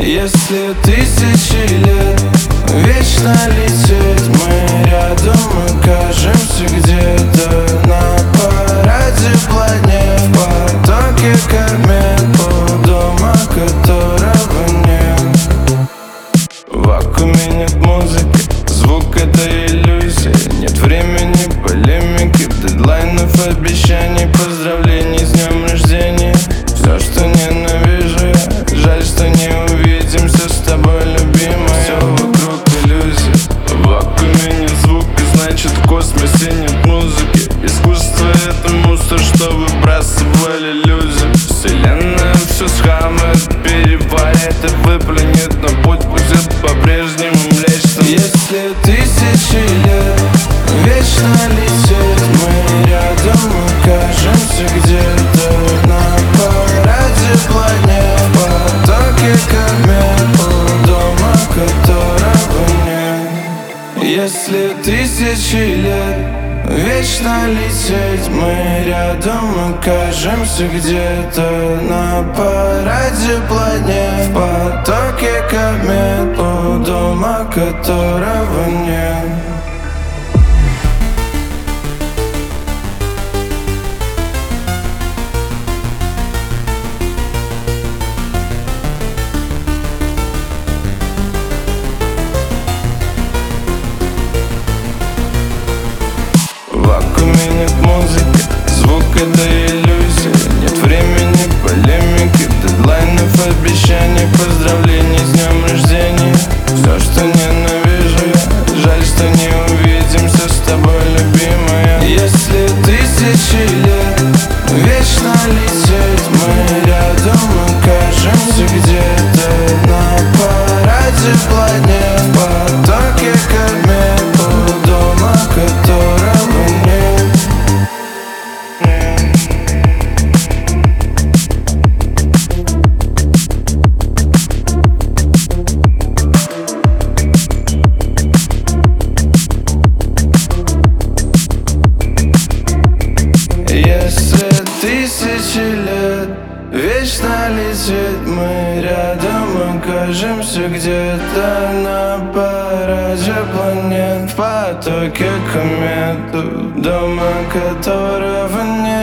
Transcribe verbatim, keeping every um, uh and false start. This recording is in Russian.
Если тысячи лет вечно лететь, мы рядом окажемся где-то на параде планет, в потоке комет, у дома которого нет. В вакууме нет музыки, звук — это иллюзия. Нет времени, полемики, дедлайнов, обещаний, поздравлений с днем рождения. Все, что ненавижу я, жаль, что не увидимся с тобой, любимая. Все вокруг иллюзия. В вакууме нет звука, значит в космосе нет музыки. Искусство — это мусор, что выбрасывали люди. Вселенная все схамает, переварит и выплюнет, но путь будет по-прежнему млечным. Если тысячи лет вечно лететь, мы рядом окажемся где-то на параде планет, в потоке комет, у дома которого нет. Если тысячи лет вечно лететь, мы рядом окажемся где-то на параде планет, в потоке комет, у дома которого нет. В вакууме нет музыки, звук — это иллюзия. Нет времени, полемики, дедлайнов, обещаний, поздравлений с днем рождения. Все, что ненавижу я, жаль, что не увидимся с тобой, любимая. Если тысячи лет вечно лететь, мы рядом окажемся где-то на параде планет, в потоке комет, у дома которого нет. Если тысячи лет вечно лететь, мы рядом окажемся где-то на параде планет, в потоке комет, у дома которого нет.